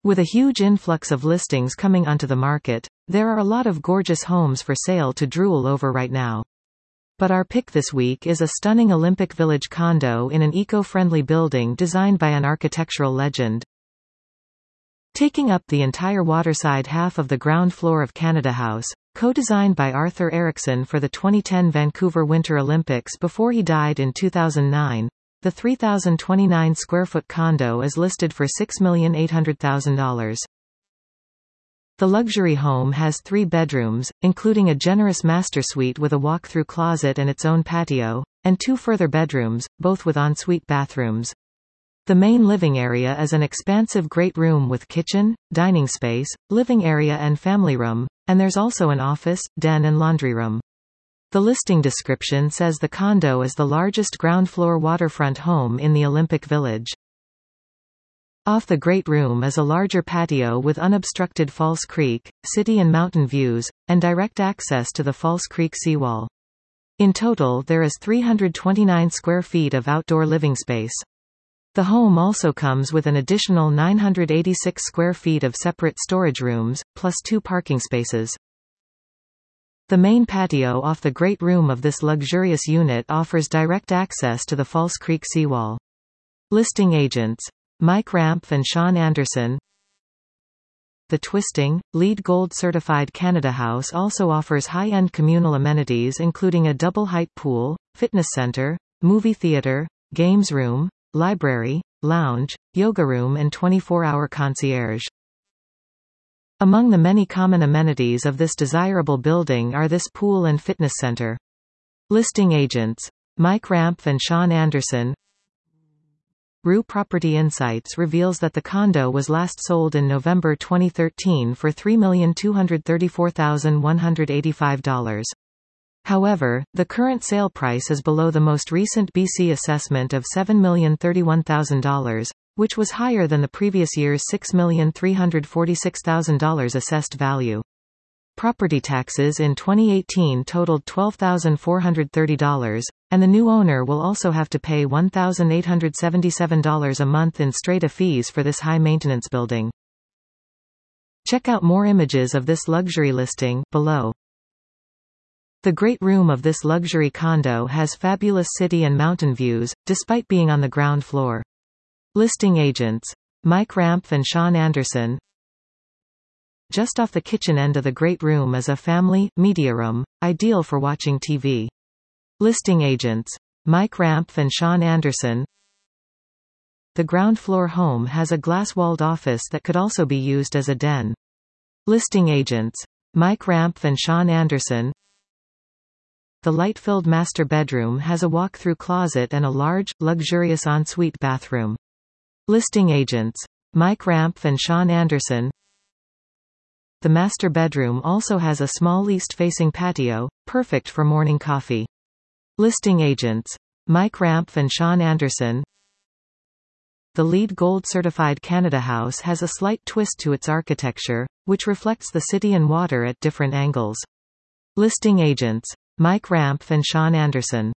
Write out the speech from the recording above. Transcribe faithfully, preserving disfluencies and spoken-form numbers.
With a huge influx of listings coming onto the market, there are a lot of gorgeous homes for sale to drool over right now. But our pick this week is a stunning Olympic Village condo in an eco-friendly building designed by an architectural legend. Taking up the entire waterside half of the ground floor of Canada House, co-designed by Arthur Erickson for the twenty ten Vancouver Winter Olympics before he died in two thousand nine, the three thousand twenty-nine square foot condo is listed for six million eight hundred thousand dollars. The luxury home has three bedrooms, including a generous master suite with a walk-through closet and its own patio, and two further bedrooms, both with ensuite bathrooms. The main living area is an expansive great room with kitchen, dining space, living area and family room, and there's also an office, den and laundry room. The listing description says the condo is the largest ground-floor waterfront home in the Olympic Village. Off the great room is a larger patio with unobstructed False Creek, city and mountain views, and direct access to the False Creek seawall. In total there is three hundred twenty-nine square feet of outdoor living space. The home also comes with an additional nine hundred eighty-six square feet of separate storage rooms, plus two parking spaces. The main patio off the great room of this luxurious unit offers direct access to the False Creek seawall. Listing agents: Mike Rampf and Sean Anderson. The Twisting, LEED Gold certified Canada House also offers high-end communal amenities including a double-height pool, fitness center, movie theater, games room, library, lounge, yoga room and twenty-four hour concierge. Among the many common amenities of this desirable building are this pool and fitness center. Listing agents: Mike Rampf and Sean Anderson. Rue Property Insights reveals that the condo was last sold in November twenty thirteen for three million two hundred thirty-four thousand one hundred eighty-five dollars. However, the current sale price is below the most recent B C assessment of seven million thirty-one thousand dollars, which was higher than the previous year's six million three hundred forty-six thousand dollars assessed value. Property taxes in twenty eighteen totaled twelve thousand four hundred thirty dollars, and the new owner will also have to pay one thousand eight hundred seventy-seven dollars a month in strata fees for this high-maintenance building. Check out more images of this luxury listing below. The great room of this luxury condo has fabulous city and mountain views, despite being on the ground floor. Listing agents: Mike Rampf and Sean Anderson. Just off the kitchen end of the great room is a family media room, ideal for watching T V. Listing agents: Mike Rampf and Sean Anderson. The ground floor home has a glass-walled office that could also be used as a den. Listing agents: Mike Rampf and Sean Anderson. The light-filled master bedroom has a walk-through closet and a large, luxurious ensuite bathroom. Listing agents: Mike Rampf and Sean Anderson. The master bedroom also has a small east-facing patio, perfect for morning coffee. Listing agents: Mike Rampf and Sean Anderson. The LEED Gold certified Canada House has a slight twist to its architecture, which reflects the city and water at different angles. Listing agents: Mike Rampf and Sean Anderson.